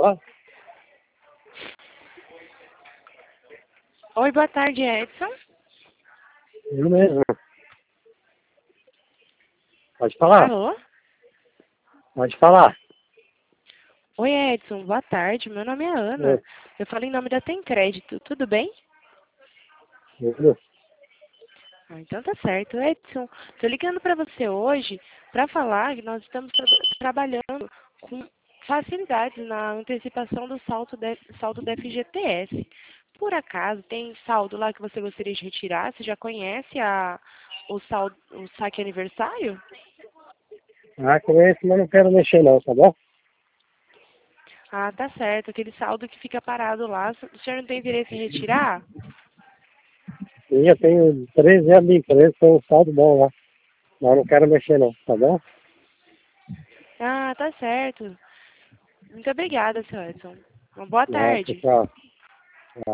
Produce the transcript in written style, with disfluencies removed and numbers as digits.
Alô? Oi, boa tarde, Edson. Eu mesmo. Pode falar? Alô? Pode falar. Oi, Edson, boa tarde. Meu nome é É, Ana. Eu falo em nome da Tem Crédito. Tudo bem? tudo. Ah, então tá certo. Edson, tô ligando para você hoje para falar que nós estamos trabalhando com facilidades na antecipação do saldo da FGTS. Por acaso, tem saldo lá que você gostaria de retirar? Você já conhece o saque aniversário? Ah, conheço, mas não quero mexer não, tá bom? Ah, tá certo. Aquele saldo que fica parado lá. O senhor não tem interesse em retirar? Eu já tenho 13 anos de empresa, tem um saldo bom lá. Mas não quero mexer não, tá bom? Ah, tá certo. Muito obrigada, seu Edson. Uma boa Nossa, tarde. tchau.